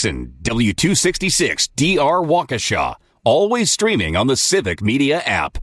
Jackson, W266 DR Waukesha. Always streaming on the Civic Media app.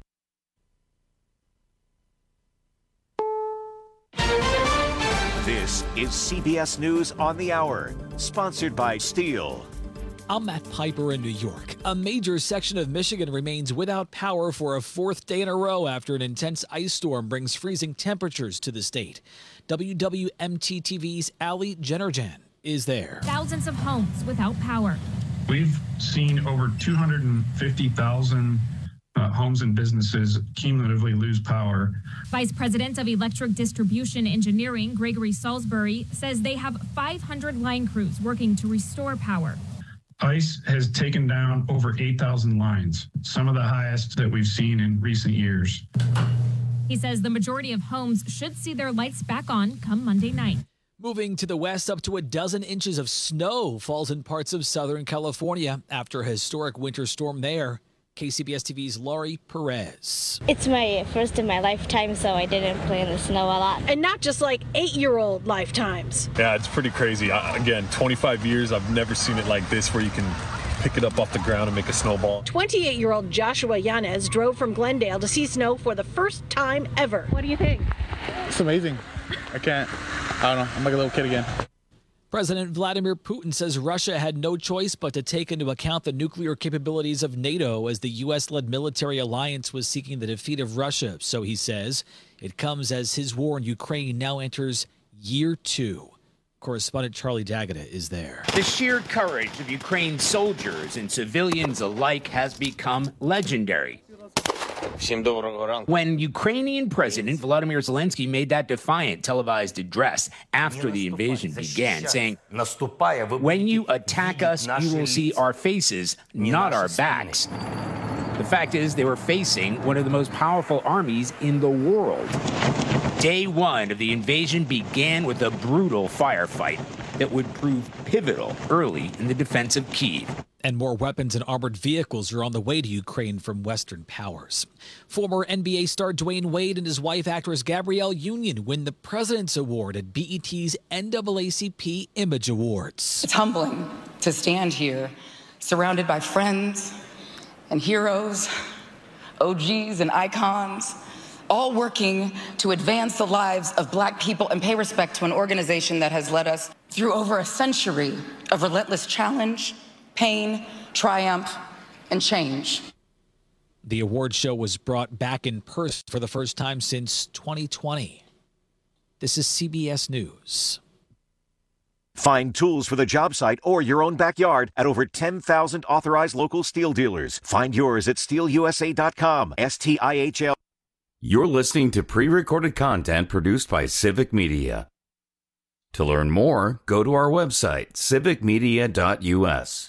This is CBS News on the Hour, sponsored by Steel. I'm Matt Piper in New York. A major section of Michigan remains without power for a fourth day in a row after an intense ice storm brings freezing temperatures to the state. WWMT-TV's Ali Jennerjan is there. Thousands of homes without power. We've seen over 250,000 homes and businesses cumulatively lose power. Vice President of Electric Distribution Engineering, Gregory Salisbury, says they have 500 line crews working to restore power. Ice has taken down over 8,000 lines, some of the highest that we've seen in recent years. He says the majority of homes should see their lights back on come Monday night. Moving to the west, up to a dozen inches of snow falls in parts of Southern California after a historic winter storm there. KCBS TV's Laurie Perez. It's my first in my lifetime, so I didn't play in the snow a lot. And not just like 8-year-old lifetimes. Yeah, it's pretty crazy. Again, 25 years, I've never seen it like this where you can pick it up off the ground and make a snowball. 28-year-old Joshua Yanez drove from Glendale to see snow for the first time ever. What do you think? It's amazing. I don't know. I'm like a little kid again. President Vladimir Putin says Russia had no choice but to take into account the nuclear capabilities of NATO as the U.S.-led military alliance was seeking the defeat of Russia. So he says it comes as his war in Ukraine now enters year 2. Correspondent Charlie D'Agata is there. The sheer courage of Ukraine's soldiers and civilians alike has become legendary. When Ukrainian President Volodymyr Zelensky made that defiant televised address after the invasion began, saying, "When you attack us, you will see our faces, not our backs." The fact is, they were facing one of the most powerful armies in the world. Day one of the invasion began with a brutal firefight that would prove pivotal early in the defense of Kyiv. And more weapons and armored vehicles are on the way to Ukraine from Western powers. Former NBA star Dwayne Wade and his wife, actress Gabrielle Union, win the President's Award at BET's NAACP Image Awards. It's humbling to stand here surrounded by friends and heroes, OGs and icons, all working to advance the lives of Black people and pay respect to an organization that has led us through over a century of relentless challenge, pain, triumph, and change. The award show was brought back in person for the first time since 2020. This is CBS News. Find tools for the job site or your own backyard at over 10,000 authorized local Steel dealers. Find yours at steelusa.com. STIHL. You're listening to pre-recorded content produced by Civic Media. To learn more, go to our website, civicmedia.us.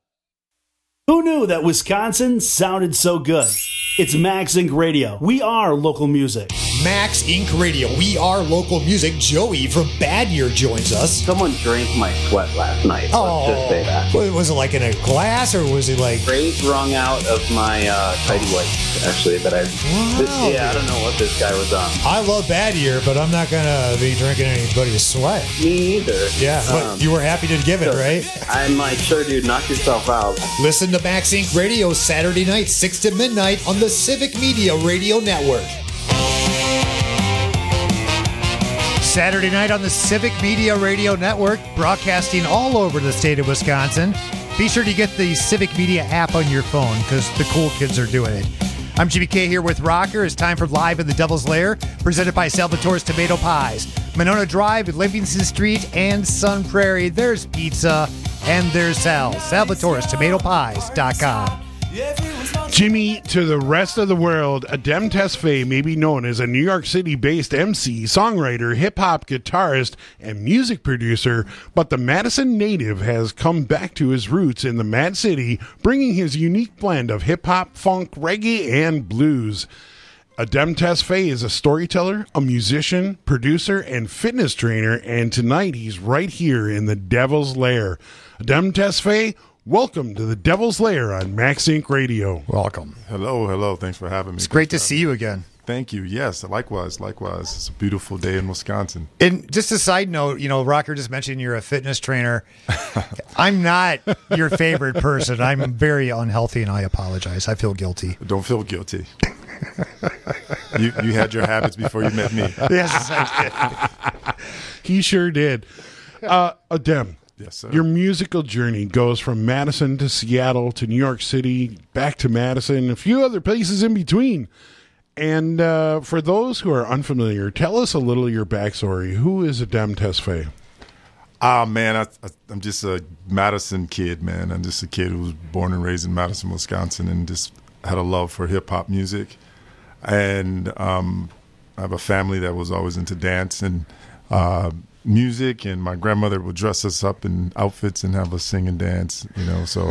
Who knew that Wisconsin sounded so good? It's Max Inc. Radio. We are local music. Max Inc. Radio. We are local music. Joey from Bad Year joins us. Someone drank my sweat last night. Oh, let's just say that. Was it like in a glass or was it like... Straight wrung out of my tidy whites, actually. That I don't know what this guy was on. I love Bad Year, but I'm not going to be drinking anybody's sweat. Me either. Yeah, but you were happy to give it, right? I'm like, sure, dude, knock yourself out. Listen to Max Inc. Radio Saturday night, 6 to midnight on the Civic Media Radio Network. Saturday night on the Civic Media Radio Network, broadcasting all over the state of Wisconsin. Be sure to get the Civic Media app on your phone because the cool kids are doing it. I'm Jimmy K here with Rocker. It's time for Live in the Devil's Lair, presented by Salvatore's Tomato Pies. Monona Drive, Livingston Street, and Sun Prairie. There's pizza and there's Sal. Salvatore'sTomatoPies.com. Jimmy, to the rest of the world, Adem Tesfaye may be known as a New York City-based MC, songwriter, hip-hop guitarist, and music producer, but the Madison native has come back to his roots in the Mad City, bringing his unique blend of hip-hop, funk, reggae, and blues. Adem Tesfaye is a storyteller, a musician, producer, and fitness trainer, and tonight he's right here in the Devil's Lair. Adem Tesfaye, welcome to the Devil's Lair on Max Inc. Radio. Welcome. Hello. Thanks for having me. It's great to see you again. Thank you. Yes, likewise. It's a beautiful day in Wisconsin. And just a side note, Rocker just mentioned you're a fitness trainer. I'm not your favorite person. I'm very unhealthy, and I apologize. I feel guilty. Don't feel guilty. You had your habits before you met me. Yes, I did. He sure did. Dem. Yes, sir. Your musical journey goes from Madison to Seattle to New York City, back to Madison, a few other places in between. And for those who are unfamiliar, tell us a little of your backstory. Who is Adem Tesfaye? Man, I'm just a Madison kid, man. I'm just a kid who was born and raised in Madison, Wisconsin, and just had a love for hip-hop music. And I have a family that was always into dance and music, and my grandmother would dress us up in outfits and have us sing and dance, so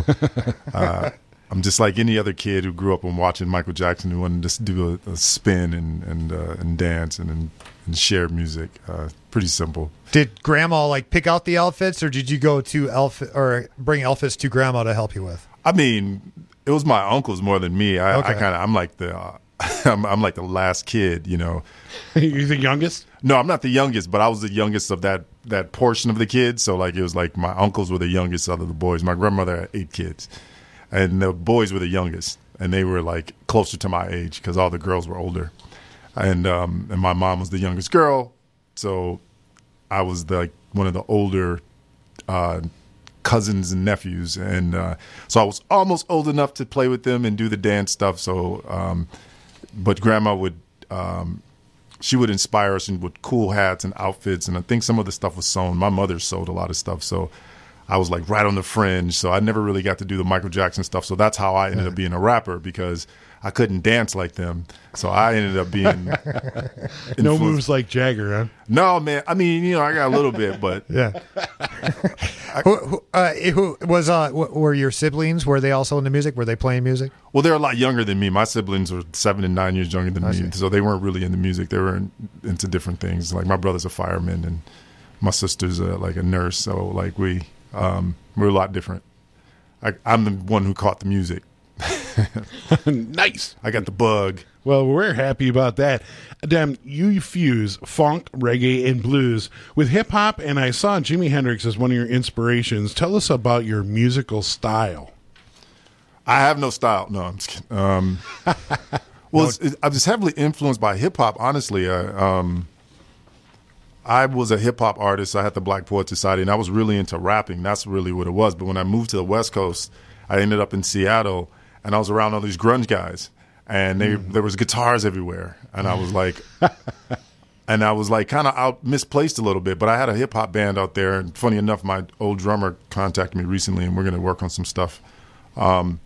I'm just like any other kid who grew up on watching Michael Jackson, who wanted to just do a spin and dance and share music. Pretty simple. Did grandma pick out the outfits, or did you go to bring outfits to grandma to help you with? I mean, it was my uncles more than me. I'm like the I'm like the last kid, You're the youngest? No, I'm not the youngest, but I was the youngest of that portion of the kids. So it was like my uncles were the youngest out of the boys. My grandmother had 8 kids, and the boys were the youngest, and they were closer to my age because all the girls were older, and my mom was the youngest girl, so I was one of the older cousins and nephews, and so I was almost old enough to play with them and do the dance stuff. So, but grandma would. She would inspire us with cool hats and outfits, and I think some of the stuff was sewn. My mother sewed a lot of stuff, so I was right on the fringe. So I never really got to do the Michael Jackson stuff. So that's how I ended up being a rapper, because I couldn't dance like them. So I ended up being no moves like Jagger, huh? No, man. I mean, I got a little bit, but yeah. Were your siblings? Were they also into music? Were they playing music? Well, they're a lot younger than me. My siblings were 7 and 9 years younger than me, so they weren't really into music. They were into different things. Like my brother's a fireman, and my sister's a nurse. So we're a lot different. I'm the one who caught the music. Nice. I got the bug. Well, we're happy about that. Adem, you fuse funk, reggae, and blues with hip-hop, and I saw Jimi Hendrix as one of your inspirations. Tell us about your musical style. I have no style. No, I'm just kidding. I was heavily influenced by hip-hop, honestly. I was a hip-hop artist. I had the Black Poets Society, and I was really into rapping. That's really what it was. But when I moved to the West Coast, I ended up in Seattle, and I was around all these grunge guys, and there was guitars everywhere, and I was kind of out misplaced a little bit. But I had a hip hop band out there, and funny enough, my old drummer contacted me recently, and we're going to work on some stuff. And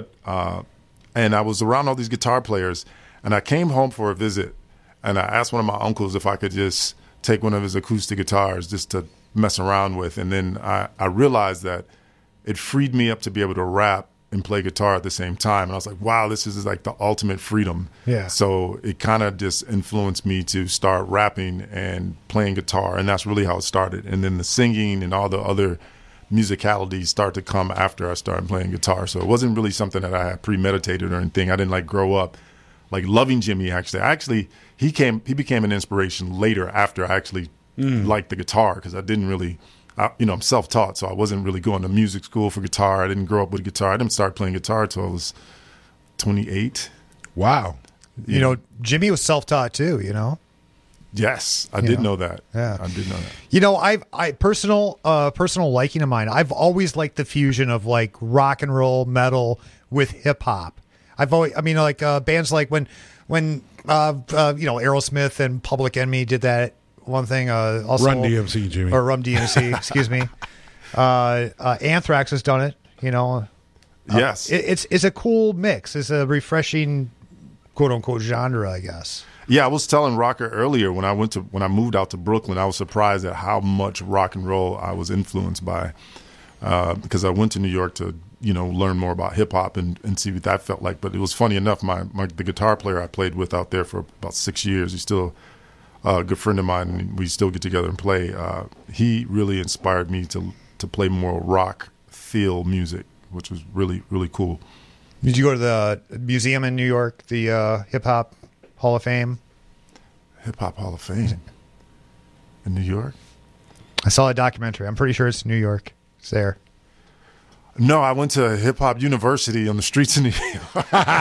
I was around all these guitar players, and I came home for a visit, and I asked one of my uncles if I could just take one of his acoustic guitars just to mess around with, and then I realized that it freed me up to be able to rap and play guitar at the same time. And I was like, wow, this is the ultimate freedom. Yeah. So it kind of just influenced me to start rapping and playing guitar. And that's really how it started. And then the singing and all the other musicalities start to come after I started playing guitar. So it wasn't really something that I had premeditated or anything. I didn't grow up loving Jimmy, actually. He became an inspiration later after I actually liked the guitar, because I didn't really... I'm self-taught, so I wasn't really going to music school for guitar. I didn't grow up with guitar. I didn't start playing guitar until I was 28. Wow. Jimmy was self-taught too, Yes, I did know that. Yeah. I did know that. I personal liking of mine, I've always liked the fusion of rock and roll, metal with hip hop. I've always, bands when Aerosmith and Public Enemy did that. One thing, also Run DMC, Jimmy, or Rum DMC, excuse me. Anthrax has done it. Yes, it's a cool mix. It's a refreshing, quote unquote, genre, I guess. Yeah, I was telling Rocker earlier when I moved out to Brooklyn, I was surprised at how much rock and roll I was influenced by, because I went to New York to learn more about hip hop and see what that felt like. But it was funny enough, the guitar player I played with out there for about 6 years, he's still a good friend of mine, and we still get together and play. He really inspired me to play more rock feel music, which was really, really cool. Did you go to the museum in New York, the hip hop Hall of Fame? Hip Hop Hall of Fame in New York? I saw a documentary. I'm pretty sure it's New York. It's there. No, I went to Hip Hop University on the streets of New York. No,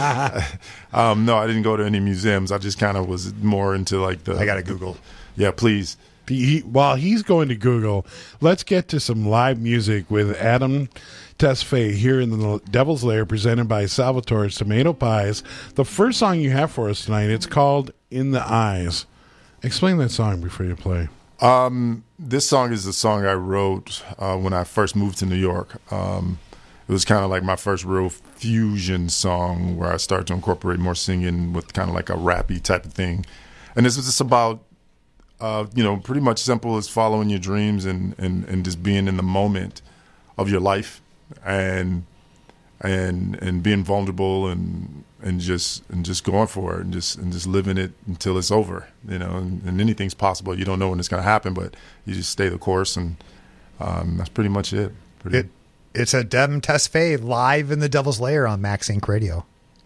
I didn't go to any museums. I just kind of was more into like the... I got to Google. Yeah, please. While he's going to Google, let's get to some live music with Adam Tesfaye here in the Devil's Lair, presented by Salvatore's Tomato Pies. The first song you have for us tonight, it's called In the Eyes. Explain that song before you play. This song is a song I wrote when I first moved to New York. It was kind of like my first real fusion song where I started to incorporate more singing with kind of like a rappy type of thing. And this was just about, pretty much simple as following your dreams and just being in the moment of your life and being vulnerable and just going for it and just living it until it's over, and anything's possible. You don't know when it's going to happen, but you just stay the course, and that's pretty much it. It's a Adam Tesfaye live in the Devil's Lair on Max Inc. Radio.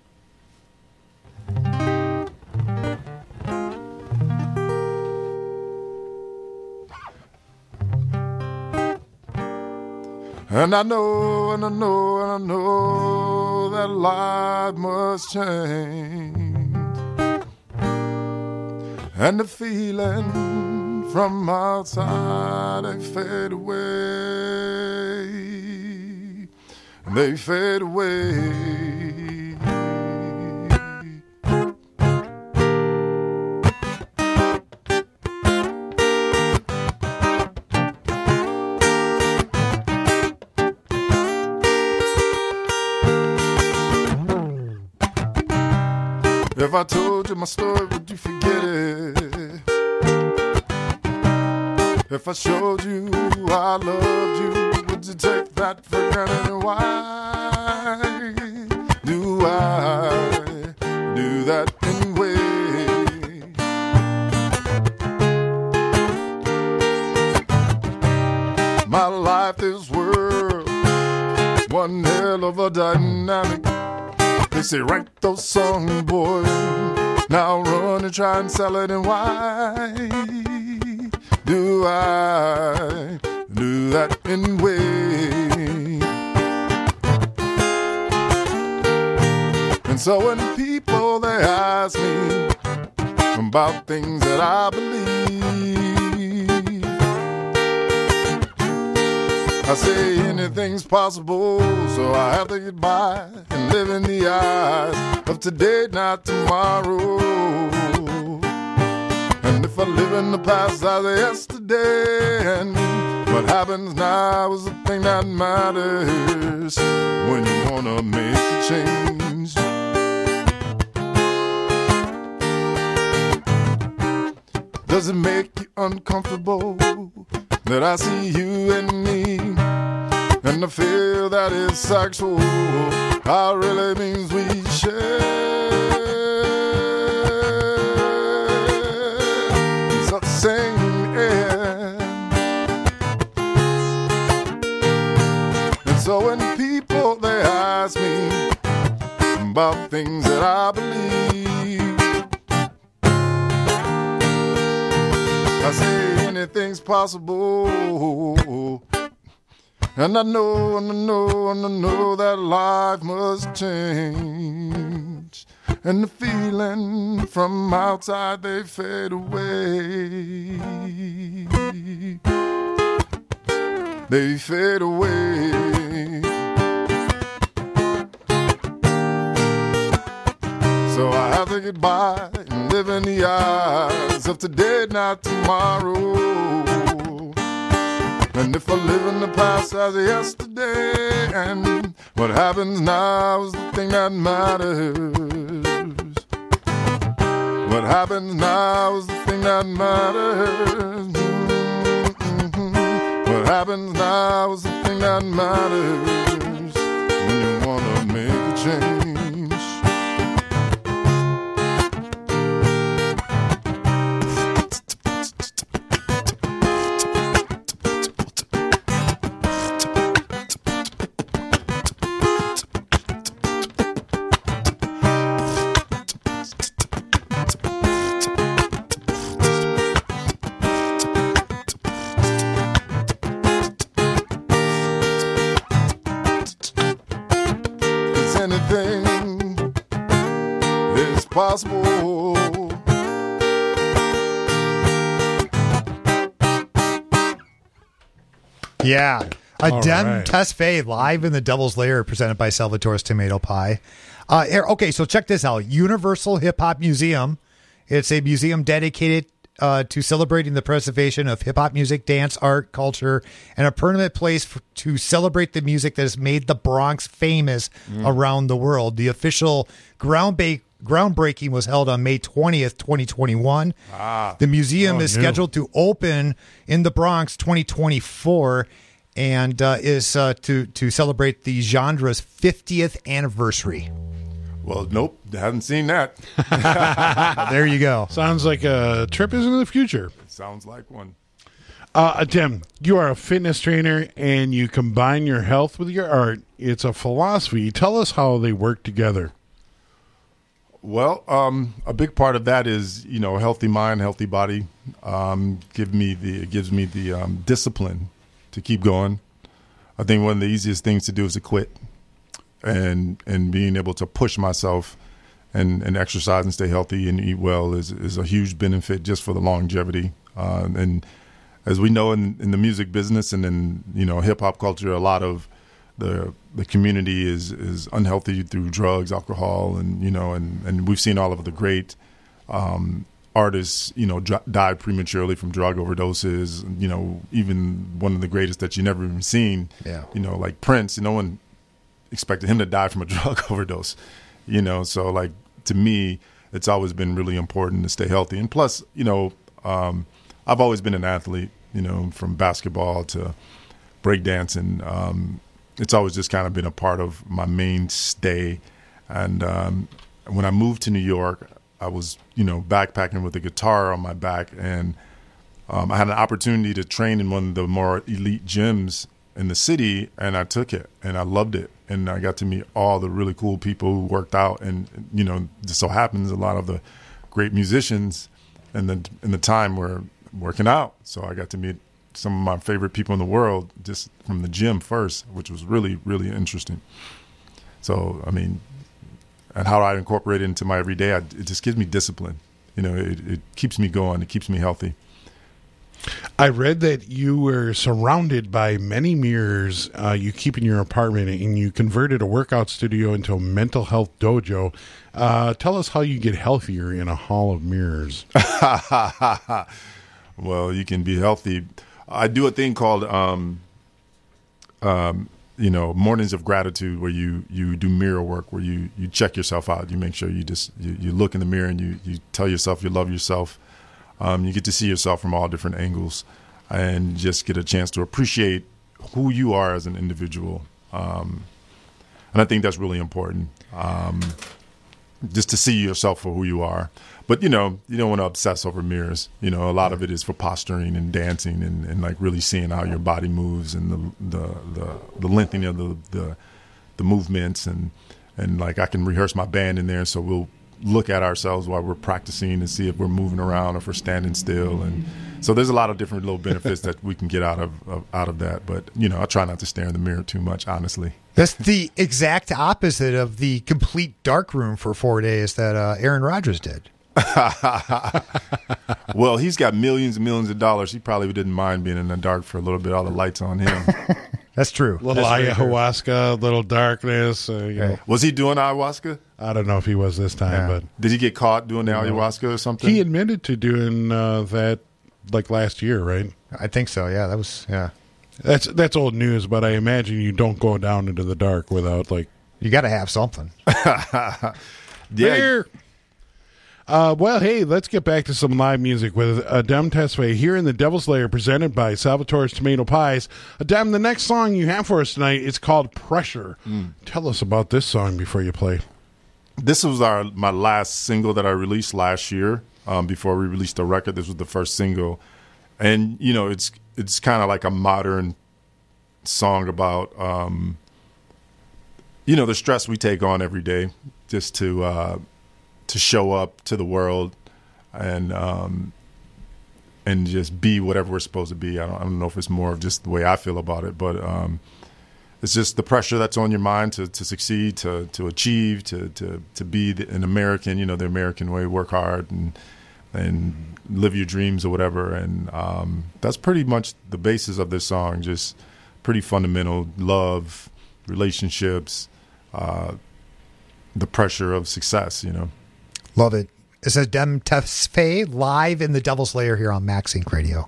And I know that life must change. And the feeling from outside, they fade away. They fade away. If I told you my story, would you forget it? If I showed you I loved you, would you take that for granted? And why do I do that anyway? My life, this world, one hell of a dynamic. They say, write those songs, boy. Now run and try and sell it. And why do I do that anyway? And so when people, they ask me about things that I believe, I say anything's possible, so I have to get by and live in the eyes of today, not tomorrow. And if I live in the past as yesterday, and what happens now is the thing that matters when you wanna make a change. Does it make you uncomfortable that I see you and me, and I feel that it's sexual? How really means we share. It's the same air. And so when people, they ask me about things that I believe, I say anything's possible. And I know that life must change. And the feeling from outside, they fade away. They fade away. So I have to get by and live in the eyes of today, not tomorrow. And if I live in the past as yesterday, and what happens now is the thing that matters. What happens now is the thing that matters. What happens now is the thing that matters when you wanna make a change. possible. Yeah. Adem right. Tesfaye live in the Devil's Lair presented by Salvatore's Tomato Pie. Okay, so check this out. Universal Hip Hop Museum. It's a museum dedicated to celebrating the preservation of hip hop music, dance, art, culture, and a permanent place to celebrate the music that has made the Bronx famous around the world. The official groundbreaking was held on May 20th, 2021. The museum is scheduled to open in the Bronx 2024 and is to celebrate the genre's 50th anniversary. Well, nope, haven't seen that. There you go. Sounds like a trip is in the future. Sounds like one. Tim, you are a fitness trainer and you combine your health with your art. It's a philosophy. Tell us how they work together. Well, a big part of that is, you know, healthy mind, healthy body. Gives me the discipline to keep going. I think one of the easiest things to do is to quit, and being able to push myself and exercise and stay healthy and eat well is a huge benefit just for the longevity. And as we know in the music business and in, you know, hip hop culture, a lot of the community is unhealthy through drugs, alcohol, and, you know, and we've seen all of the great artists, you know, died prematurely from drug overdoses. You know, even one of the greatest that you never even seen, you know, like Prince, no one expected him to die from a drug overdose, you know. So, like, to me, it's always been really important to stay healthy. And plus, you know, I've always been an athlete, you know, from basketball to breakdancing. It's always just kind of been a part of my mainstay. And when I moved to New York, I was, you know, backpacking with a guitar on my back, and I had an opportunity to train in one of the more elite gyms in the city, and I took it, and I loved it. And I got to meet all the really cool people who worked out, and, you know, just so happens a lot of the great musicians in the time were working out. So I got to meet some of my favorite people in the world just from the gym first, which was really, really interesting. So, I mean, and how I incorporate it into my everyday, it just gives me discipline. You know, it keeps me going. It keeps me healthy. I read that you were surrounded by many mirrors you keep in your apartment, and you converted a workout studio into a mental health dojo. Tell us how you get healthier in a hall of mirrors. Well, you can be healthy. I do a thing called, you know, mornings of gratitude, where you do mirror work, where you check yourself out. You make sure you look in the mirror and you tell yourself you love yourself. You get to see yourself from all different angles and just get a chance to appreciate who you are as an individual. And I think that's really important, just to see yourself for who you are. But, you know, you don't want to obsess over mirrors. You know, a lot of it is for posturing and dancing and like really seeing how your body moves and the lengthening of the movements. And like I can rehearse my band in there, so we'll look at ourselves while we're practicing and see if we're moving around or if we're standing still. And so there's a lot of different little benefits that we can get out of that. But, you know, I try not to stare in the mirror too much, honestly. That's the exact opposite of the complete dark room for 4 days that Aaron Rodgers did. Well, he's got millions and millions of dollars. He probably didn't mind being in the dark for a little bit, all the lights on him. That's true. Little ayahuasca, little darkness. You know. Was he doing ayahuasca? I don't know if he was this time, but did he get caught doing the ayahuasca or something? He admitted to doing that like last year, right? I think so. Yeah, that was That's old news, but I imagine you don't go down into the dark without you got to have something. Yeah. Well, hey, let's get back to some live music with Adem Tesfaye here in the Devil's Lair, presented by Salvatore's Tomato Pies. Adem, the next song you have for us tonight is called Pressure. Tell us about this song before you play. This was my last single that I released last year. Before we released the record, this was the first single, and you know, it's kind of like a modern song about you know, the stress we take on every day just to show up to the world and just be whatever we're supposed to be. I don't know if it's more of just the way I feel about it, but it's just the pressure that's on your mind to succeed, to achieve, to be an American, you know, the American way, work hard and live your dreams or whatever. And that's pretty much the basis of this song, just pretty fundamental: love, relationships, the pressure of success, you know. Love it. It says Dem Tesfaye live in the Devil's Lair here on Max Inc. Radio.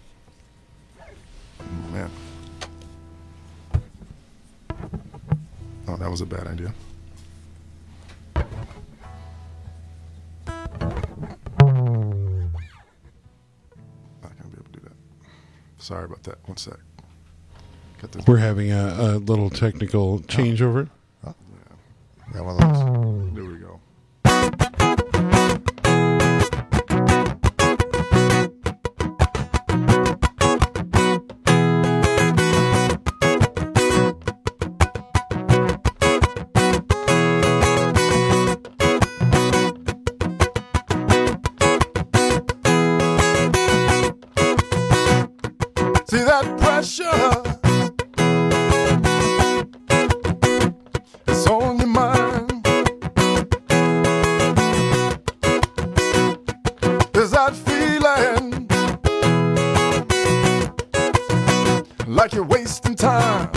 Oh, man. Oh, that was a bad idea. Not gonna be able to do that. Sorry about that. One sec. We're having a little technical changeover. Oh. Yeah. Got one of those. There we go. See that pressure? It's on your mind. There's that feeling like you're wasting time.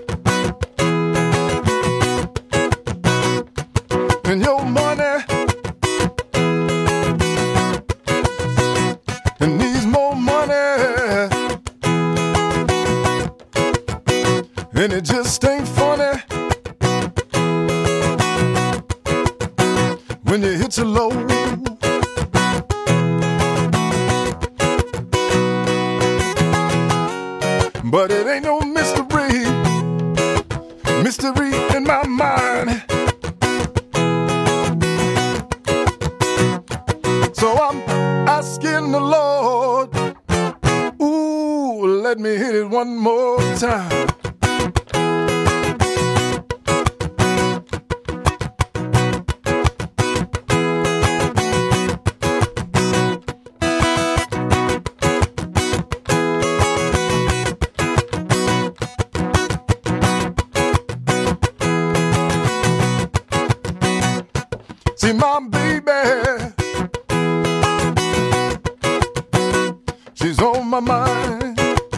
And your money and needs more money. And it just ain't funny when you hit your low. But it ain't no mystery in my mind. So I'm asking the Lord, ooh, let me hit it one more time. See my baby, she's on my mind,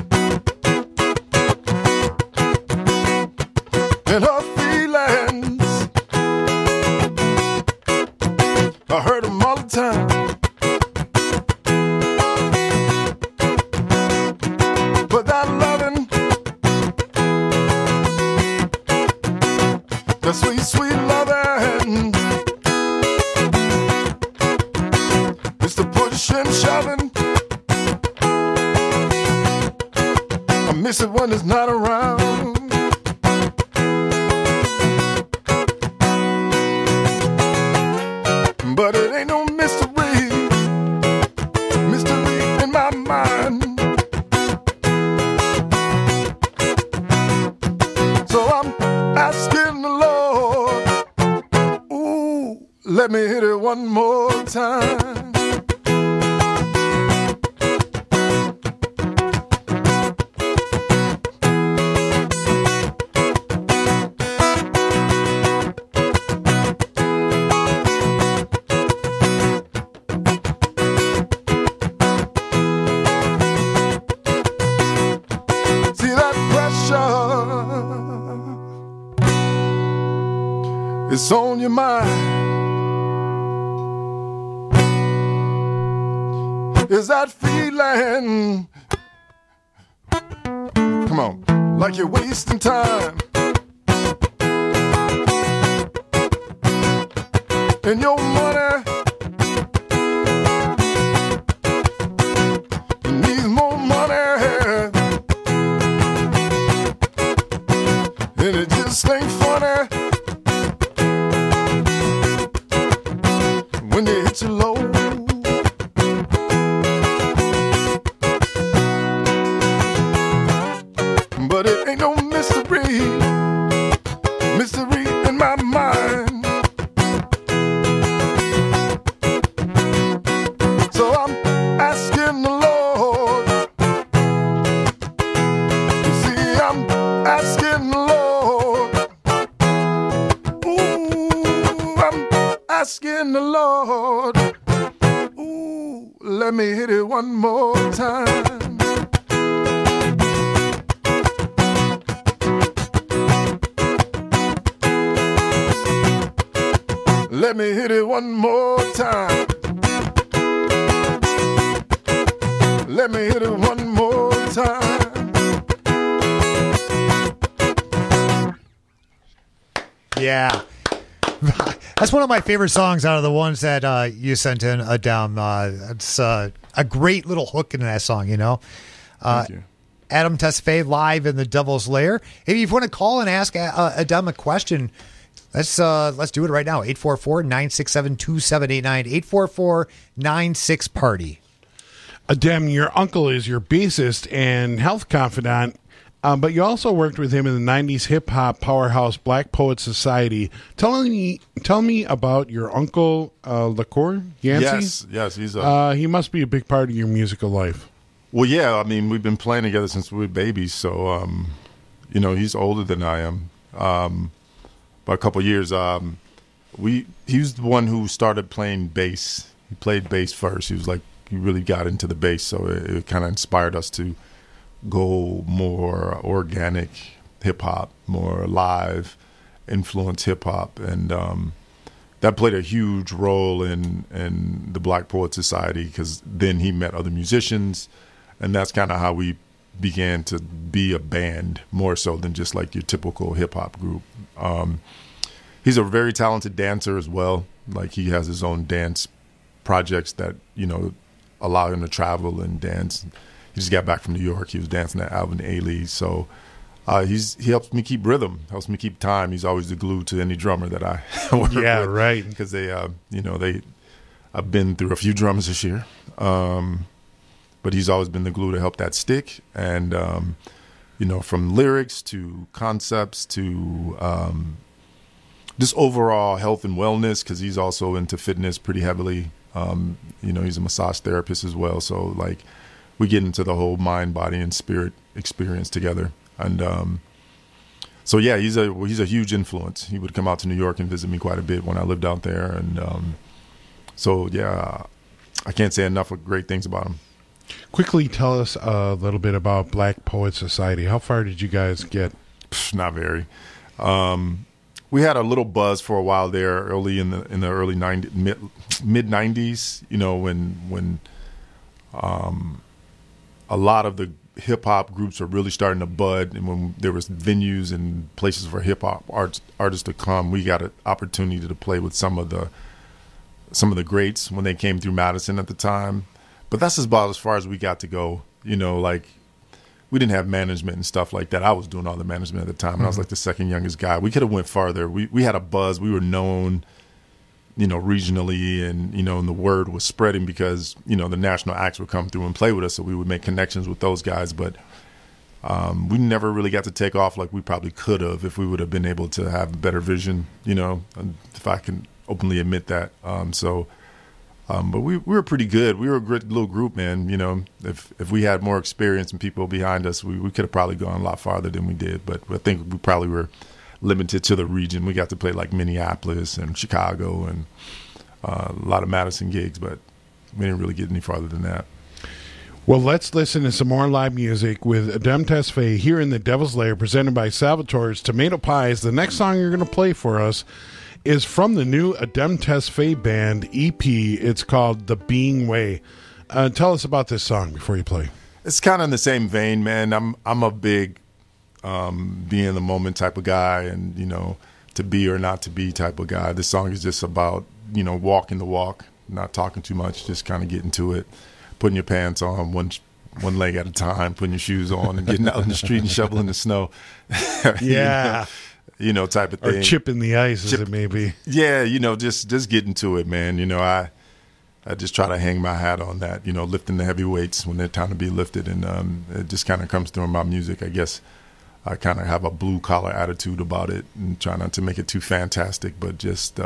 and her feelings, I heard them all the time. But that loving, the sweet, sweet loving, it's the push and shoving. I miss it when it's not around. But it ain't no mystery in my mind. So I'm asking the Lord, ooh, let me hit it one more time. See that pressure, it's on your mind. Is that feeling, come on, like you're wasting time. And your money needs more money, and it just ain't funny when you hit your low. But it ain't no mystery in my mind. So I'm asking the Lord. You see, I'm asking the Lord. asking the Lord, ooh, let me hit it one more time. Let me hit it one more time. Let me hit it one more time. Yeah. That's one of my favorite songs out of the ones that you sent in, Adam. It's a great little hook in that song, you know. Thank you. Adam Tesfaye live in the Devil's Lair. If you want to call and ask Adam a question, let's do it right now. 844-967-2789. 844-96-PARTY. Adam, your uncle is your bassist and health confidant, but you also worked with him in the 90s hip-hop powerhouse Black Poets Society. Tell me about your uncle, LaCour Yancey? Yes, he's he must be a big part of your musical life. Well, yeah, I mean, we've been playing together since we were babies, so, you know, he's older than I am. By a couple of years, he was the one who started playing bass. He played bass first. He really got into the bass, so it kind of inspired us to go more organic hip-hop, more live influence hip-hop, and that played a huge role in the Black Poets Society, because then he met other musicians, and that's kind of how we began to be a band, more so than just like your typical hip-hop group. He's a very talented dancer as well. Like, he has his own dance projects that, you know, allow him to travel and dance. He just got back from New York. He was dancing at Alvin Ailey. So he helps me keep rhythm, helps me keep time. He's always the glue to any drummer that I work with. Yeah, right. Because I've been through a few drummers this year. But he's always been the glue to help that stick. And, you know, from lyrics to concepts to just overall health and wellness, because he's also into fitness pretty heavily. You know, he's a massage therapist as well. So, like, we get into the whole mind, body, and spirit experience together. And so, yeah, he's a huge influence. He would come out to New York and visit me quite a bit when I lived out there. And so, yeah, I can't say enough of great things about him. Quickly tell us a little bit about Black Poets Society. How far did you guys get? Not very. We had a little buzz for a while there, early in the early mid 90s. You know, when a lot of the hip hop groups were really starting to bud, and when there was venues and places for hip hop artists to come, we got an opportunity to play with some of the greats when they came through Madison at the time. But that's about as far as we got to go. You know, like, we didn't have management and stuff like that. I was doing all the management at the time, and I was like the second youngest guy. We could have went farther. We had a buzz. We were known, you know, regionally, and, you know, and the word was spreading because, you know, the national acts would come through and play with us, so we would make connections with those guys. But we never really got to take off like we probably could have if we would have been able to have a better vision, you know, if I can openly admit that. But we were pretty good. We were a great little group, man. You know, if we had more experience and people behind us, we could have probably gone a lot farther than we did. But I think we probably were limited to the region. We got to play like Minneapolis and Chicago and a lot of Madison gigs, but we didn't really get any farther than that. Well, let's listen to some more live music with Adam Tesfaye here in the Devil's Lair, presented by Salvatore's Tomato Pies. The next song you're going to play for us is from the new Adam Tesfaye Band EP. It's called The Being Way. Tell us about this song before you play. It's kind of in the same vein, man. I'm a big be in the moment type of guy, and, you know, to be or not to be type of guy. This song is just about, you know, walking the walk, not talking too much, just kind of getting to it, putting your pants on one leg at a time, putting your shoes on, and getting out in the street and shoveling the snow. Yeah. You know, type of thing. Or chipping the ice, as it may be. Yeah, you know, just getting to it, man. You know, I just try to hang my hat on that, you know, lifting the heavy weights when they're time to be lifted. And it just kind of comes through in my music. I guess I kind of have a blue-collar attitude about it and try not to make it too fantastic, but just,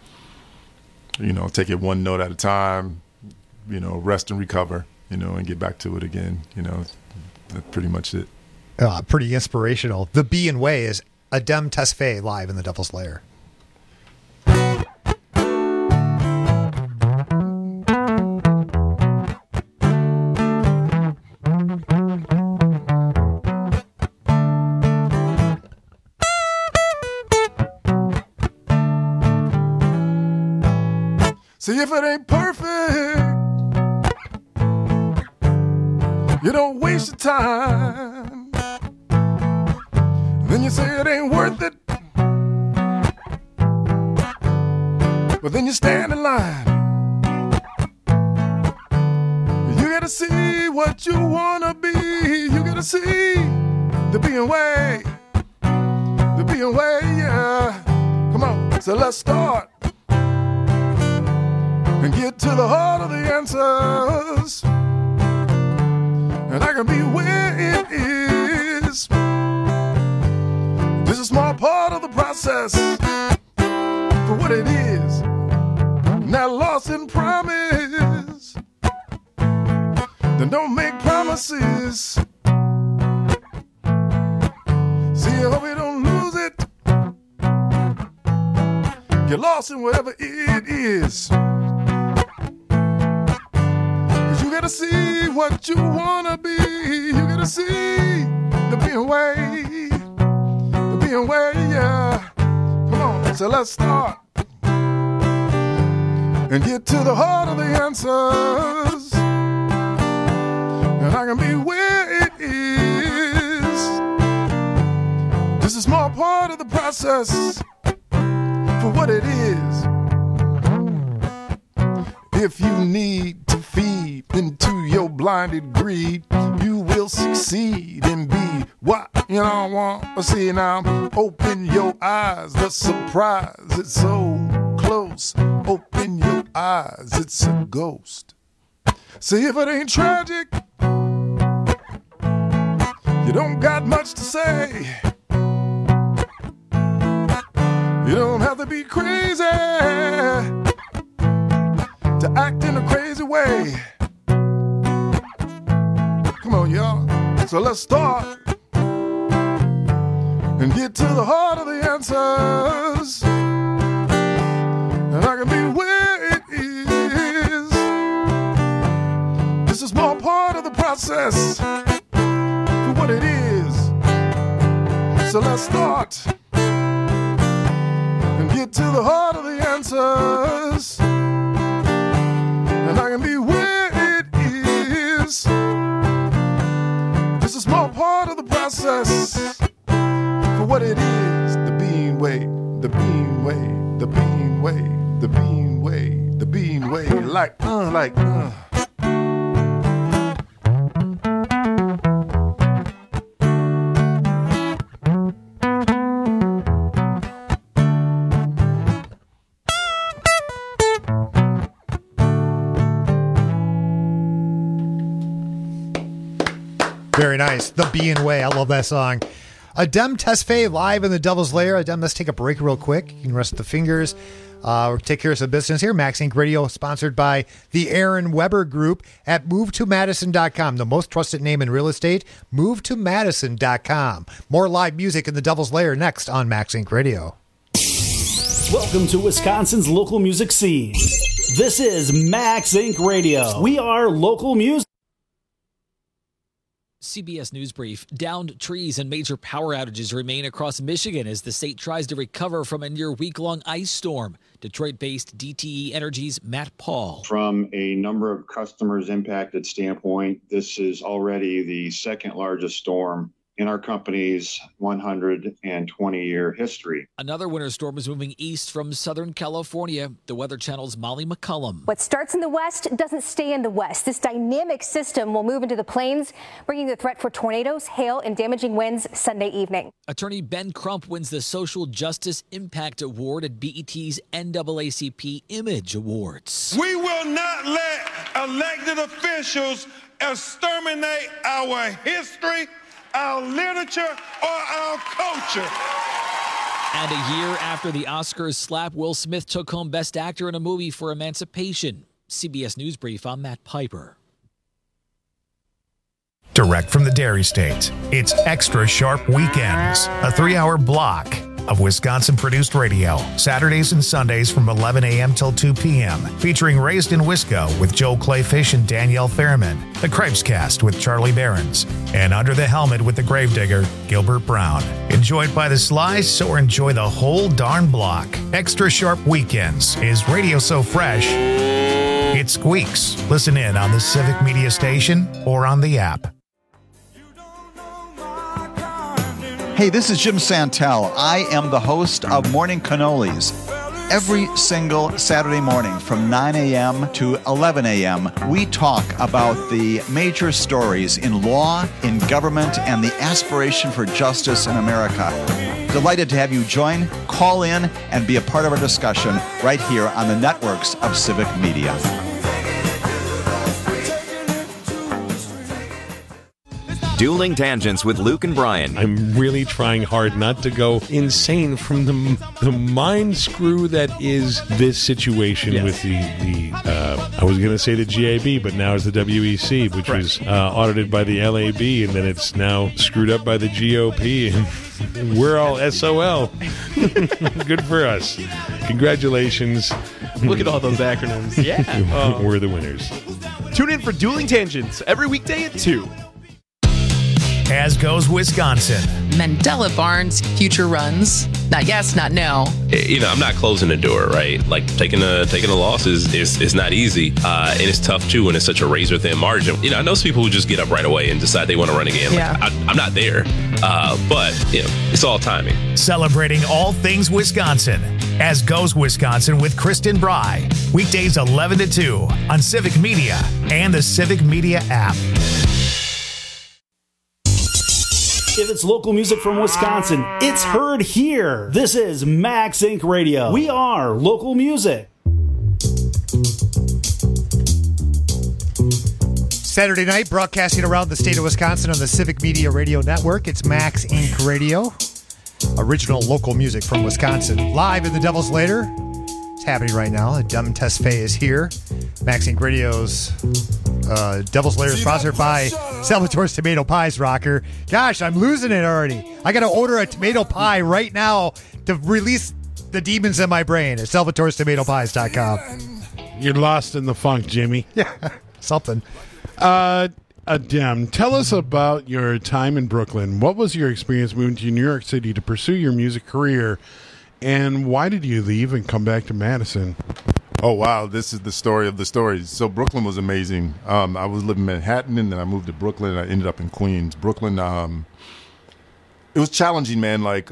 you know, take it one note at a time, you know, rest and recover, you know, and get back to it again. You know, that's pretty much it. Pretty inspirational. The Being Way is Adam Tesfaye live in the Devil's Lair. See, if it ain't perfect, you don't waste your time. Then you say it ain't worth it, but then you stand in line. You gotta see what you wanna be. You gotta see the being way. The being way, yeah. Come on, so let's start and get to the heart of the answers. And I can be where it is. Just a small part of the process for what it is. Not lost in promise. Then don't make promises. See, I hope you don't lose it. Get lost in whatever it is. Cause you gotta see what you wanna be. You gotta see the being way. The being way, yeah. Come on, so let's start and get to the heart of the answers. And I can be where it is. Just a small part of the process for what it is. If you need to feed into your blinded greed, you will succeed and be what you don't want to see. Now open your eyes, the surprise, it's so close. Open your eyes, it's a ghost. See, if it ain't tragic, you don't got much to say. You don't have to be crazy to act in a crazy way. Come on, y'all. So let's start and get to the heart of the answers. And I can be where it is. Just a small part of the process for what it is. So let's start and get to the heart of the answers. And I can be where it is. Just a small part of the process for what it is. The being way, the being way, the being way, the being way, the being way. Like. Very nice. The Being Way. I love that song. Adem Tesfaye live in the Devil's Lair. Adem, let's take a break real quick. You can rest the fingers. We'll take care of some business here. Max Inc. Radio, sponsored by the Aaron Weber Group at MoveToMadison.com. The most trusted name in real estate, MoveToMadison.com. More live music in the Devil's Lair next on Max Inc. Radio. Welcome to Wisconsin's local music scene. This is Max Inc. Radio. We are local music. CBS News Brief. Downed trees and major power outages remain across Michigan as the state tries to recover from a near week-long ice storm. Detroit-based DTE Energy's Matt Paul. From a number of customers impacted standpoint, this is already the second largest storm in our company's 120-year history. Another winter storm is moving east from Southern California. The Weather Channel's Molly McCullum. What starts in the west doesn't stay in the west. This dynamic system will move into the plains, bringing the threat for tornadoes, hail, and damaging winds Sunday evening. Attorney Ben Crump wins the Social Justice Impact Award at BET's NAACP Image Awards. We will not let elected officials exterminate our history, our literature, or our culture. And a year after the Oscars slap, Will Smith took home Best Actor in a Movie for Emancipation. CBS News Brief, I'm Matt Piper. Direct from the Dairy State, it's Extra Sharp Weekends, a 3-hour block of Wisconsin-produced radio, Saturdays and Sundays from 11 a.m. till 2 p.m., featuring Raised in Wisco with Joe Clayfish and Danielle Fairman, The Cripescast with Charlie Behrens, and Under the Helmet with the Gravedigger, Gilbert Brown. Enjoyed by the Slice or enjoy the whole darn block. Extra Sharp Weekends is radio so fresh, it squeaks. Listen in on the Civic Media Station or on the app. Hey, this is Jim Santel. I am the host of Morning Cannolis. Every single Saturday morning from 9 a.m. to 11 a.m., we talk about the major stories in law, in government, and the aspiration for justice in America. Delighted to have you join, call in, and be a part of our discussion right here on the networks of Civic Media. Dueling Tangents with Luke and Brian. I'm really trying hard not to go insane from the mind screw that is this situation with the I was going to say the GAB, but now it's the WEC, which was audited by the LAB, and then it's now screwed up by the GOP, and we're all SOL. Good for us. Congratulations. Look at all those acronyms. Yeah. We're the winners. Tune in for Dueling Tangents every weekday at 2. As goes Wisconsin. Mandela Barnes future runs. Not yes, not no. You know, I'm not closing the door, right? Like taking a loss is not easy, and it's tough too when it's such a razor thin margin. You know, I know some people who just get up right away and decide they want to run again. Yeah. Like, I'm not there, but you know, it's all timing. Celebrating all things Wisconsin. As goes Wisconsin with Kristen Bry. Weekdays 11 to 2 on Civic Media and the Civic Media app. If it's local music from Wisconsin, it's heard here. This is Max Inc. Radio. We are local music. Saturday night, broadcasting around the state of Wisconsin on the Civic Media Radio Network. It's Max Inc. Radio. Original local music from Wisconsin. Live in the Devil's Lair. It's happening right now. Dem Tesfaye is here. Max Inc. Radio's Devil's Lair is sponsored by Salvatore's Tomato Pies, Rocker. Gosh, I'm losing it already. I got to order a tomato pie right now to release the demons in my brain at salvatorestomatopies.com. You're lost in the funk, Jimmy. Yeah, something. Dem, tell us about your time in Brooklyn. What was your experience moving to New York City to pursue your music career, and why did you leave and come back to Madison? Oh, wow. This is the story of the stories. So Brooklyn was amazing. I was living in Manhattan, and then I moved to Brooklyn, and I ended up in Queens. Brooklyn, it was challenging, man. Like,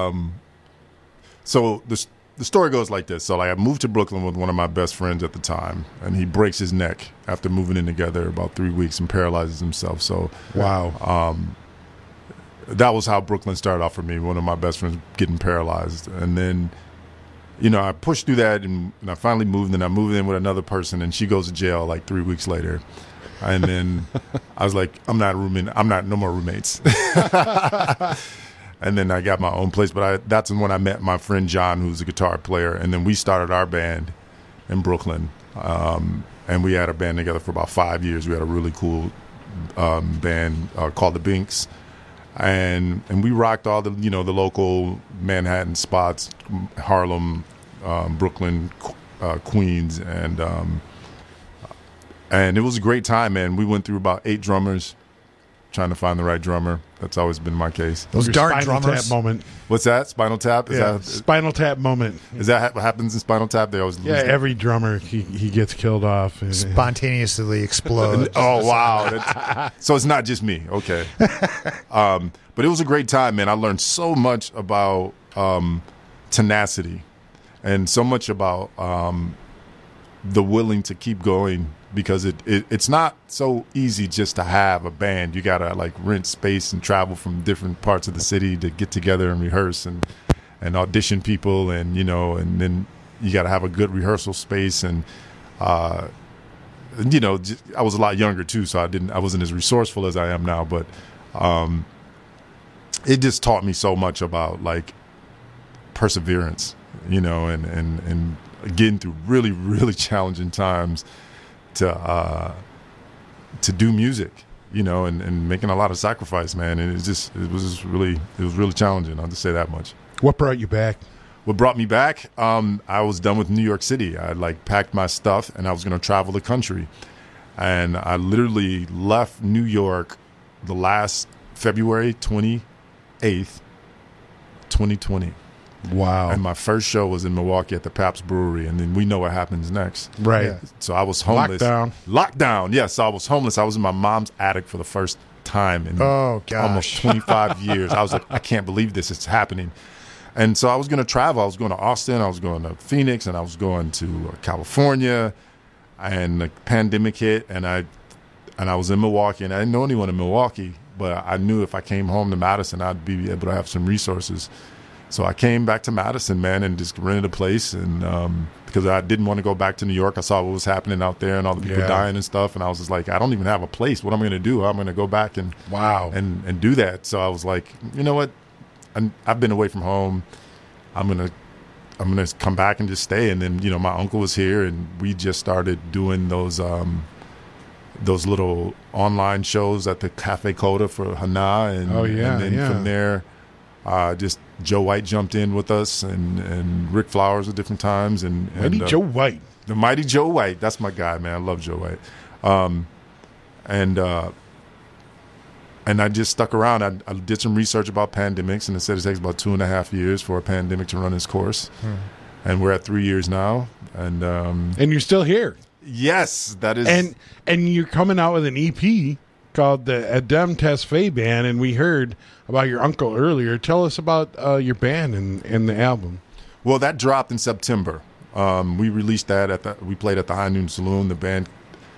so the story goes like this. So, like, I moved to Brooklyn with one of my best friends at the time, and he breaks his neck after moving in together about 3 weeks and paralyzes himself. So, wow. That was how Brooklyn started off for me, one of my best friends getting paralyzed. And then, you know, I pushed through that, and I finally moved, and I moved in with another person, and she goes to jail like 3 weeks later. And then I was like, I'm not no more roommates. And then I got my own place. But that's when I met my friend John, who's a guitar player, and then we started our band in Brooklyn. And we had a band together for about 5 years. We had a really cool band called the Binks. And we rocked all the the local Manhattan spots, Harlem, Brooklyn, Queens, and it was a great time, man. We went through about 8 drummers, trying to find the right drummer. That's always been my case. Those dark Spinal drummers. Tap moment. What's that? Spinal Tap? Spinal Tap moment. Is that what happens in Spinal Tap? They always lose that? Every drummer he gets killed off. Spontaneously explodes. Oh, wow. So it's not just me. Okay. But it was a great time, man. I learned so much about tenacity and so much about the willing to keep going, because it's not so easy just to have a band. You got to like rent space and travel from different parts of the city to get together and rehearse and audition people, and and then you got to have a good rehearsal space, and I was a lot younger too, so I wasn't as resourceful as I am now, but it just taught me so much about like perseverance, and getting through really, really challenging times to do music, and making a lot of sacrifice, man. And it was really challenging. I'll just say that much. What brought you back? What brought me back? I was done with New York City. I packed my stuff and I was going to travel the country. And I literally left New York the last February 28th, 2020. Wow. And my first show was in Milwaukee at the Pabst Brewery, and then we know what happens next. Right. Yeah. So I was homeless. Lockdown. Yes, I was homeless. I was in my mom's attic for the first time in almost 25 years. I was like, I can't believe this. It's happening. And so I was going to travel. I was going to Austin. I was going to Phoenix, and I was going to California. And the pandemic hit, and I was in Milwaukee, and I didn't know anyone in Milwaukee, but I knew if I came home to Madison, I'd be able to have some resources. So I came back to Madison, man, and just rented a place, and because I didn't want to go back to New York. I saw what was happening out there and all the people dying and stuff, and I was just like, I don't even have a place. What am I going to do? I'm going to go back and and do that. So I was like, you know what? I've been away from home. I'm gonna come back and just stay. And then, my uncle was here, and we just started doing those little online shows at the Cafe Coda for Hana. And, and then from there, just Joe White jumped in with us, and Rick Flowers at different times. And Joe White. The mighty Joe White. That's my guy, man. I love Joe White. And I just stuck around. I did some research about pandemics, and it said it takes about 2.5 years for a pandemic to run its course. And we're at 3 years now. And you're still here. Yes, that is. And you're coming out with an EP called the Adem Tesfaye Band, and we heard about your uncle earlier. Tell us about your band and the album. Well, that dropped in September. We released that we played at the High Noon Saloon. The band.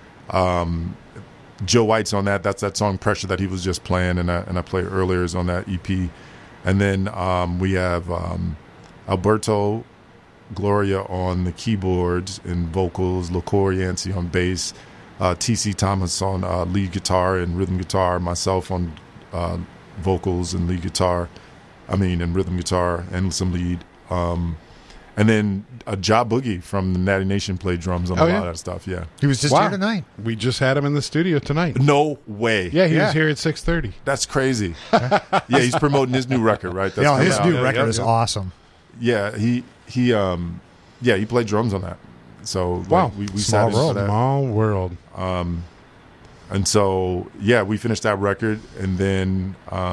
Joe White's on that. That's that song "Pressure" that he was just playing, and I played earlier is on that EP. And then we have Alberto Gloria on the keyboards and vocals, LaCour Yancey on bass, T.C. Thomas on lead guitar and rhythm guitar, myself on vocals and lead guitar, and rhythm guitar and some lead. And then Ja Boogie from the Natty Nation played drums on a lot of that stuff. Yeah, he was just here tonight. We just had him in the studio tonight. No way. Yeah, he was here at 6:30. That's crazy. Yeah, he's promoting his new record, right? That's his new record is awesome. Yeah, he played drums on that. So wow, we small world, that. Small world. And so we finished that record, and then.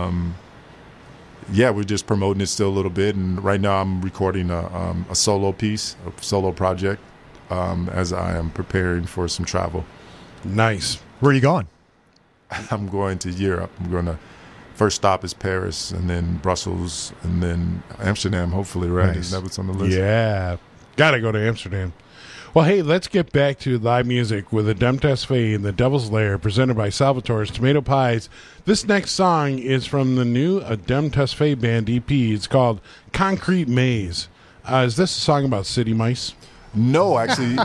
We're just promoting it still a little bit, and right now I'm recording a solo piece, a solo project, as I am preparing for some travel. Nice. Where are you going? I'm going to Europe. I'm going to first stop is Paris, and then Brussels, and then Amsterdam. Hopefully, right? Nice. That was on the list. Yeah, gotta go to Amsterdam. Well, hey, let's get back to live music with Adem Tesfaye and the Devil's Lair, presented by Salvatore's Tomato Pies. This next song is from the new Adem Tesfaye Band EP. It's called Concrete Maze. Is this a song about city mice? No, actually.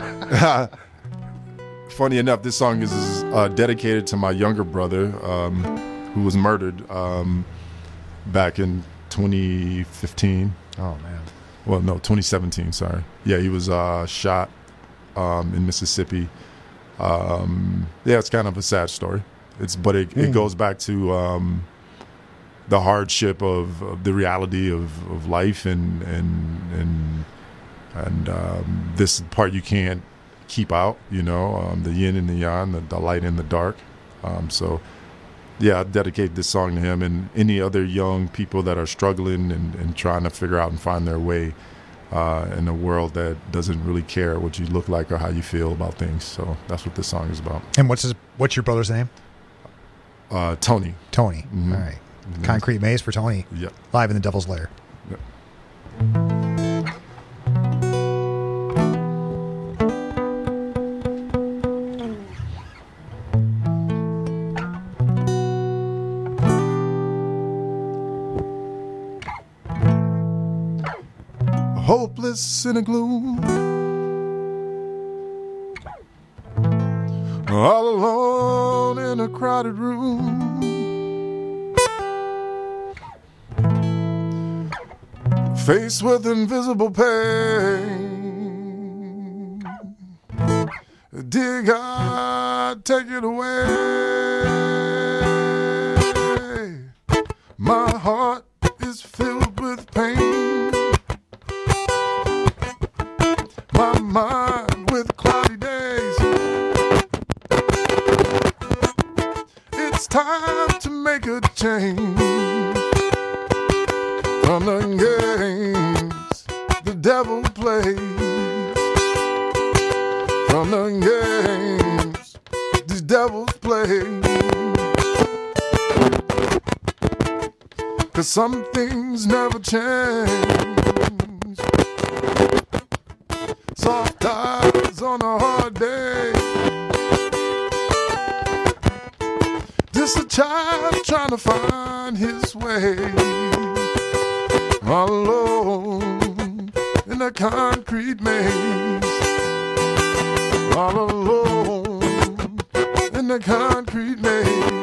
Funny enough, this song is dedicated to my younger brother, who was murdered back in 2015. Oh, man. Well, no, 2017, sorry. Yeah, he was shot in Mississippi. It's kind of a sad story. It goes back to the hardship of the reality of life and this part you can't keep out. The yin and the yang, the light and the dark. I dedicate this song to him and any other young people that are struggling and trying to figure out and find their way in a world that doesn't really care what you look like or how you feel about things. So that's what this song is about. And what's your brother's name? Tony. Tony. Mm-hmm. All right. Mm-hmm. Concrete Maze for Tony. Yep. Live in the Devil's Lair. Yep. Hopeless in a gloom, all alone in a crowded room, faced with invisible pain. Dear God, take it away. My heart is filled with pain. mind with cloudy days. It's time to make a change from the games the devil plays. From the games these devils play. 'Cause some things never change. Soft eyes on a hard day. Just a child trying to find his way. All alone in a concrete maze. All alone in the concrete maze.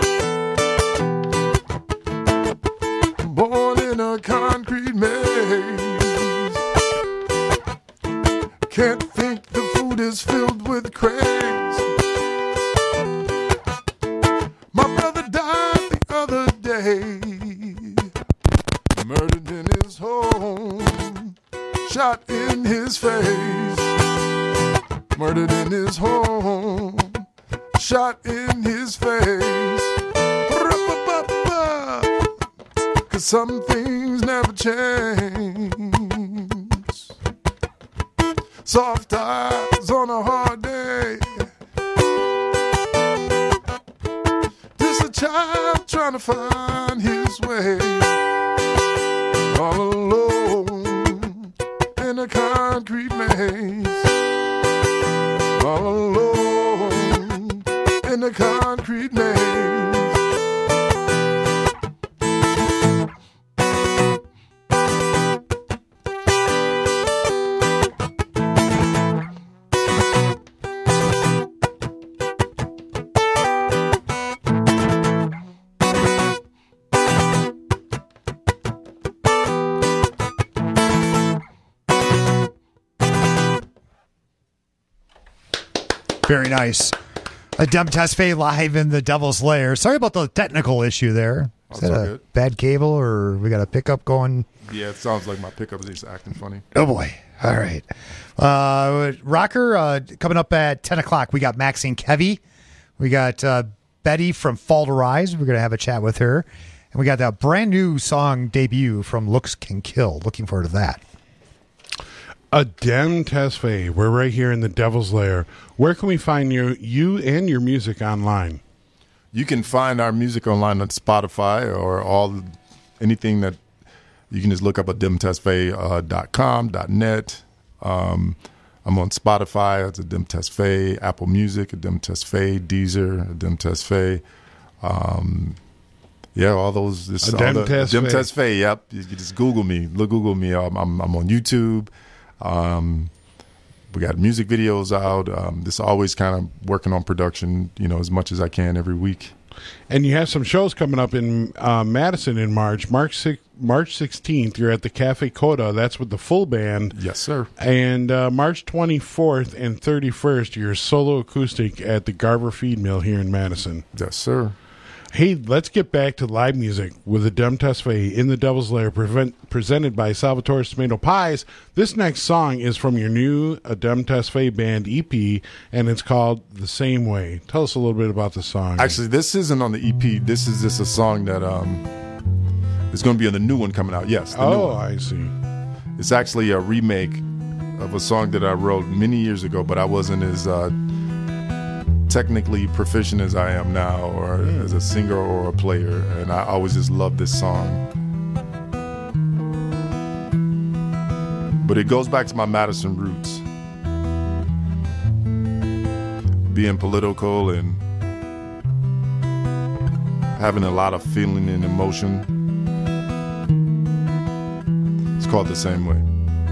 Born in a concrete maze. Can't think the food is filled with craze. My brother died the other day. Murdered in his home. Shot in his face. Murdered in his home. Shot in his face. 'Cause some things never change. Soft eyes on a hard day. Just a child trying to find his way. All alone in a concrete maze. All alone in a concrete maze. Very nice. Adem Tesfaye live in the Devil's Lair. Sorry about the technical issue there. Is that a bad cable or we got a pickup going? Yeah, it sounds like my pickup is just acting funny. Oh, boy. All right. Rocker, coming up at 10 o'clock, we got Maxine Kevy. We got Betty from Fall to Rise. We're going to have a chat with her. And we got that brand new song debut from Looks Can Kill. Looking forward to that. Adem Tesfaye. We're right here in the Devil's Lair. Where can we find you and your music online? You can find our music online on Spotify or anything that you can just look up at ademtesfaye.com, .net. I'm on Spotify. It's Adem Tesfaye, Apple Music, Adem Tesfaye, Deezer, Adem Tesfaye. Yeah, all those. Adem Tesfaye. Yep, you just Google me. Google me. I'm on YouTube. We got music videos out. This always kind of working on production, as much as I can every week. And you have some shows coming up in Madison in March. March 16th, you're at the Cafe Coda. That's with the full band. Yes, sir. And March 24th and 31st, you're solo acoustic at the Garver Feed Mill here in Madison. Yes, sir. Hey, let's get back to live music with Adem Tesfaye in the Devil's Lair, presented by Salvatore's Tomato Pies. This next song is from your new Adem Tesfaye Band EP, and it's called The Same Way. Tell us a little bit about the song. Actually, this isn't on the EP. This is just a song that is going to be on the new one coming out. Yes. The new one. I see. It's actually a remake of a song that I wrote many years ago, but I wasn't as technically proficient as I am now, or as a singer or a player, and I always just loved this song. But it goes back to my Madison roots, being political and having a lot of feeling and emotion. It's called The Same Way.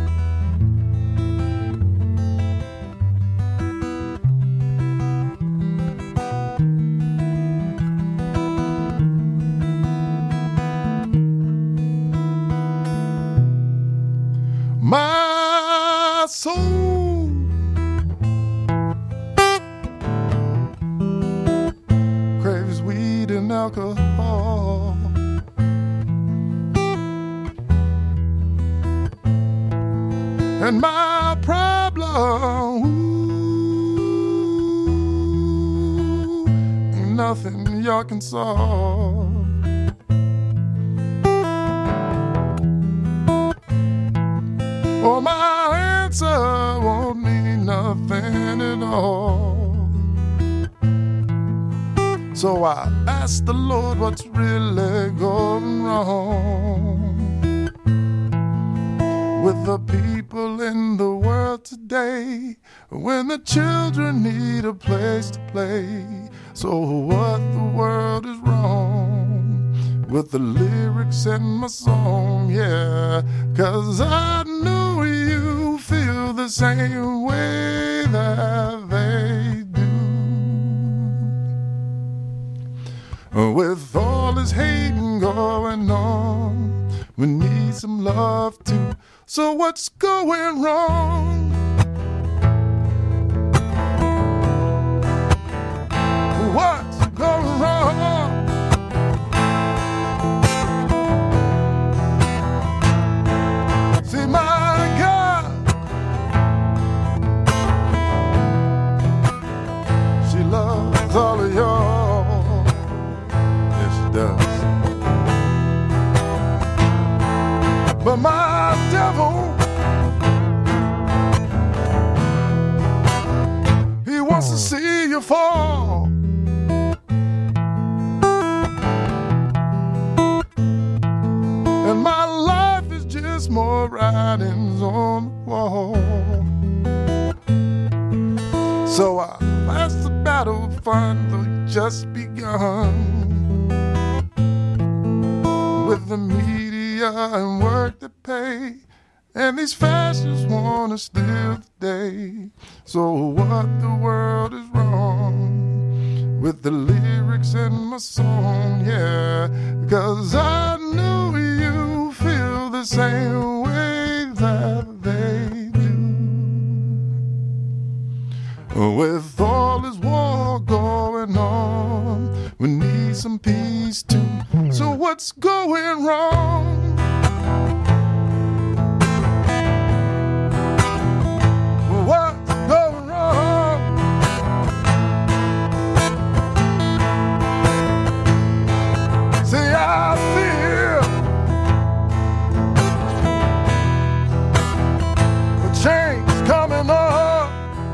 My soul craves weed and alcohol, and my problem ain't nothing you can solve. Oh, my answer won't mean nothing at all. So I asked the Lord what's really going wrong with the people in the world today, when the children need a place to play. So what the world is wrong with the lyrics in my song, yeah, 'cause I know you feel the same way that they do. With all this hating going on, we need some love too. So what's going wrong? What's going wrong? See, my God, she loves all of y'all. Yes, she does. But my devil, he wants to see you fall. And my life is just more writings on the wall. So as the battle finally just begun, with the media and work to pay, and these fascists wanna steal the day. So what the world is wrong with the lyrics in my song, yeah, 'cause I know you feel the same way that they do. With all this war going on, we need some peace too. So what's going wrong? What's going wrong? See, I feel the change coming up.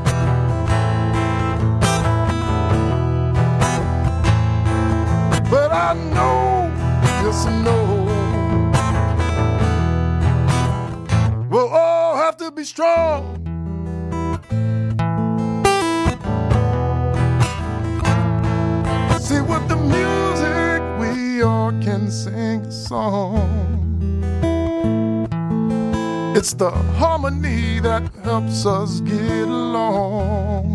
But I know, yes I know, we'll all have to be strong. See, with the music we all can sing a song. It's the harmony that helps us get along.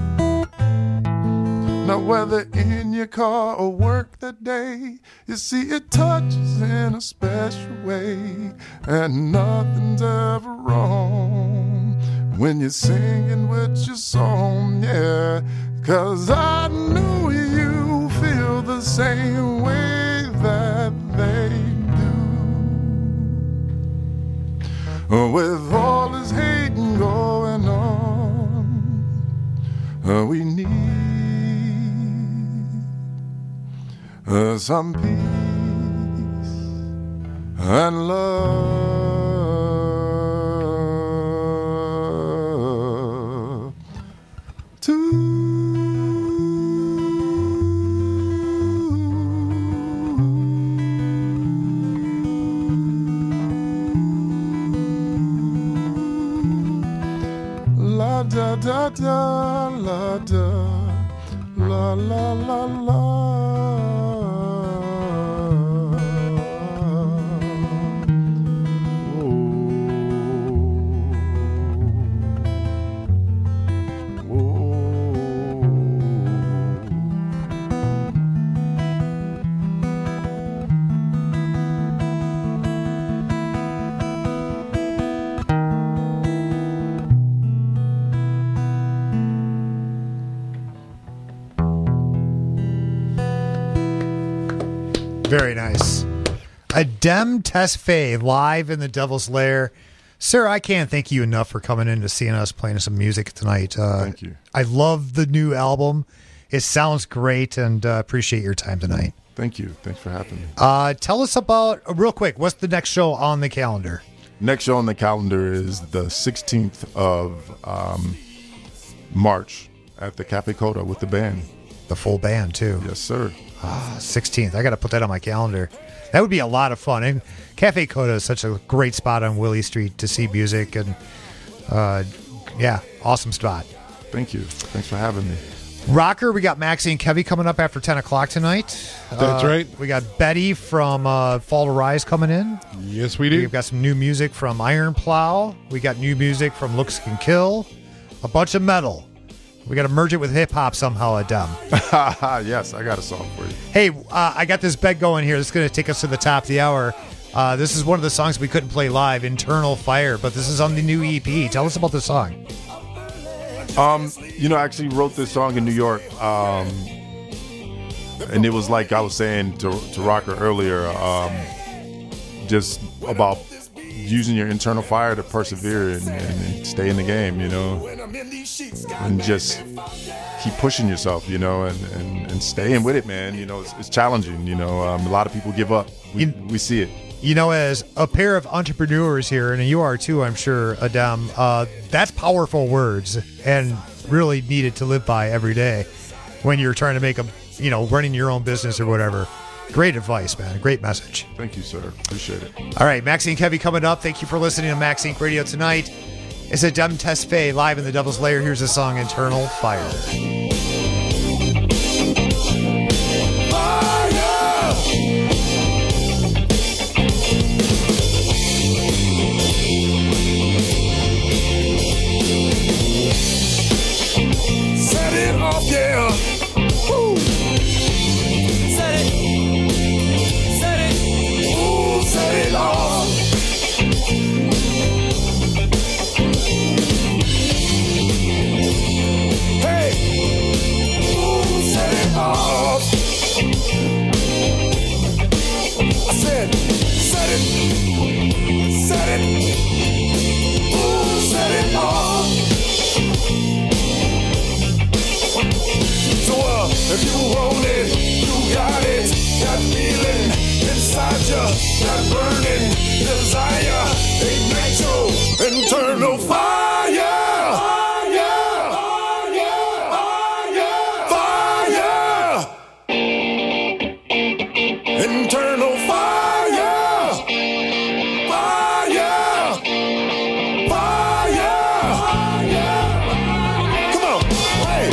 Now whether in your car or work that day, you see it touches in a special way, and nothing's ever wrong when you're singing with your song, yeah, 'cause I know you feel the same way that they do. With all this hating going on, we need some peace and love too. La da da da, la da, la la la la. Very nice. Adem Tesfaye live in the Devil's Lair Sir, I can't thank you enough for coming in to seeing us playing some music tonight. Thank you. I love the new album. It sounds great, and appreciate your time tonight. Thank you. Thanks for having me. Tell us about, real quick, what's the next show on the calendar? Next show on the calendar is the 16th of March at the Cafe Coda with the band. The full band, too. Yes, sir. 16th. I got to put that on my calendar. That would be a lot of fun. And Cafe Coda is such a great spot on Willie Street to see music. And, awesome spot. Thank you. Thanks for having me. Rocker, we got Maxie and Kevy coming up after 10 o'clock tonight. That's right. We got Betty from Fall to Rise coming in. Yes, we do. We've got some new music from Iron Plow. We got new music from Looks Can Kill. A bunch of metal. We got to merge it with hip-hop somehow, Adam. Yes, I got a song for you. Hey, I got this bet going here. This is going to take us to the top of the hour. This is one of the songs we couldn't play live, Internal Fire, but this is on the new EP. Tell us about the song. I actually wrote this song in New York, and it was like I was saying to Rocker earlier, just about using your internal fire to persevere and stay in the game, and just keep pushing yourself, and staying with it, man. It's challenging. A lot of people give up. We see it. As a pair of entrepreneurs here, and you are too, I'm sure, Adam, that's powerful words and really needed to live by every day when you're trying to make running your own business or whatever. Great advice, man. Great message. Thank you, sir. Appreciate it. All right, Maxie and Kevy coming up. Thank you for listening to Max Inc. Radio tonight. It's a Dem Tesfaye live in the Devil's Lair. Here's the song Internal Fire. Yeah. Woo. Set it. Ooh, set it off. Hey. Ooh, set it off. I said, set it. Set it. Ooh, set it off. If you want it, you got it. That feeling inside you, that burning desire, ignite your internal fire. Internal fire. Come on, hey.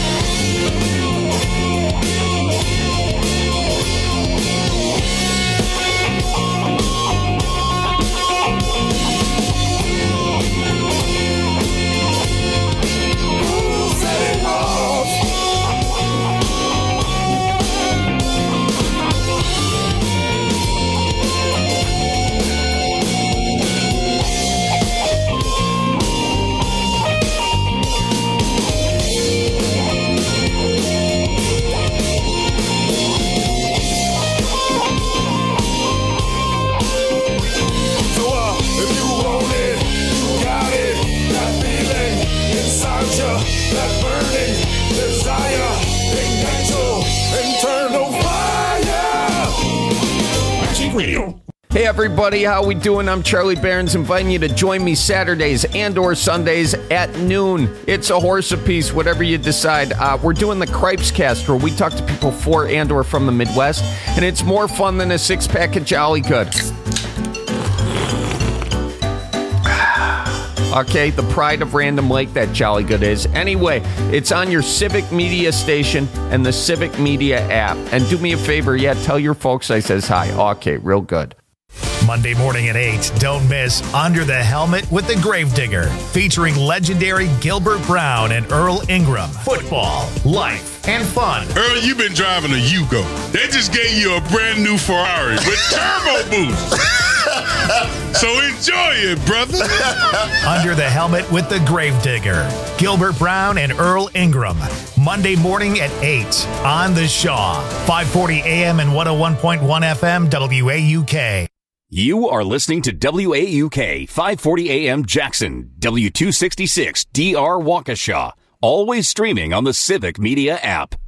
That burning desire, ignite your internal fire. Magic Radio. Hey everybody, how we doing? I'm Charlie Behrens, inviting you to join me Saturdays and/or Sundays at noon. It's a horse apiece, whatever you decide. We're doing the Cripes Cast, where we talk to people for and/or from the Midwest, and it's more fun than a six-pack of Jolly Good. Okay, the pride of Random Lake, that Jolly Good is. Anyway, it's on your Civic Media station and the Civic Media app. And do me a favor, tell your folks I says hi. Okay, real good. Monday morning at 8, don't miss Under the Helmet with the Gravedigger, featuring legendary Gilbert Brown and Earl Ingram. Football, life, and fun. Earl, you've been driving a Yugo. They just gave you a brand new Ferrari with turbo boost. So enjoy it, brother. Under the Helmet with the Gravedigger, Gilbert Brown and Earl Ingram. Monday morning at 8 on the Shaw. 540 AM and 101.1 FM WAUK. You are listening to WAUK 540 AM Jackson, W266 DR Waukesha, always streaming on the Civic Media app.